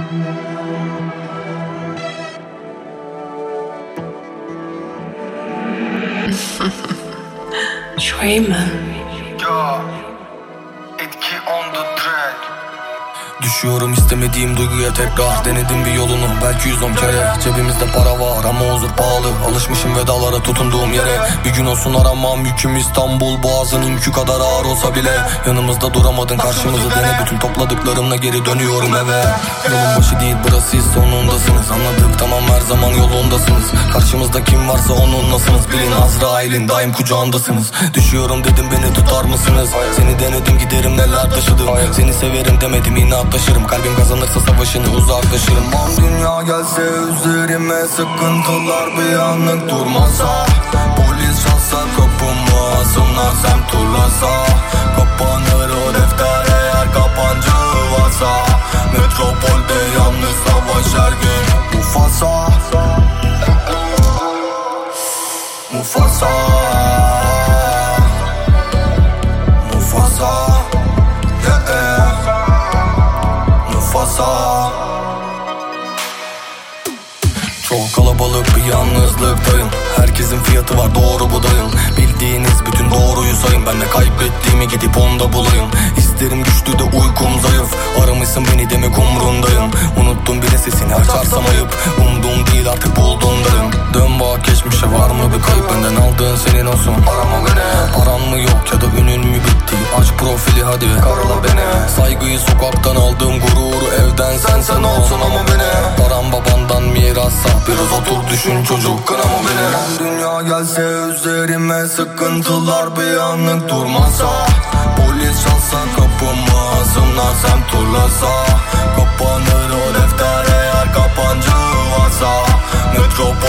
Trayman. Ya, etki on the track. Düşüyorum istemediğim duyguya tekrar. Denedim bir yolunu belki 110 kere. Cebimizde para var ama huzur pahalı. Alışmışım vedalara tutunduğum yere. Bir gün olsun aramam yüküm İstanbul Boğazı'nın yükü kadar ağır olsa bile. Yanımızda duramadın karşımızı dene. Bütün topladıklarımla geri dönüyorum eve. Yolun başı değil burası siz sonundasınız. Anladık tamam her zaman yolundasınız. Karşımızda kim varsa onunlasınız. Bilin Azrail'in daim kucağındasınız. Düşüyorum dedim beni tutar mısınız? Seni denedim giderim neler taşıdım. Seni severim demedim inatlaşırım. Kalbim kazanırsa savaşını uzaklaşırım. Bam dünya gelse üzerime sıkıntılar bir anlık durmasa. Polis çalsa kapımı asımlar sem turlasa. Kapanır o defter eğer kapancı varsa. Metropolde yalnız savaş her gün. Mufasa Mufasa Mufasa Mufasa. Çok kalabalık bir yalnızlıktayım. Herkesin fiyatı var doğru budayım. Bildiğiniz bütün doğruyu sayın. Ben de kaybettiğimi gidip onda bulayım. İsterim güçlü de uykum zayıf. Aramışsın beni demek umrundayım. Unuttum bile sesini açarsam ayıp. Umduğum değil artık bulduğumdayım. Dön bak geçmişe var mı bir kayıp. Benden aldığın senin olsun. Arama beni. Paran mı yok ya da ünün mü bitti. Aç profili hadi karala beni. Saygıyı sokaktan aldığım gururu evden sen olsun ama beni. Param babandan mirassa. Biraz otur düşün çocuk kınama beni. Dünya gelse üzerime sıkıntılar bir anlık durmasa. Polis çalsa kapımı asımlar sem turlasa. Kapanır o defter eğer kapancı varsa. Metropol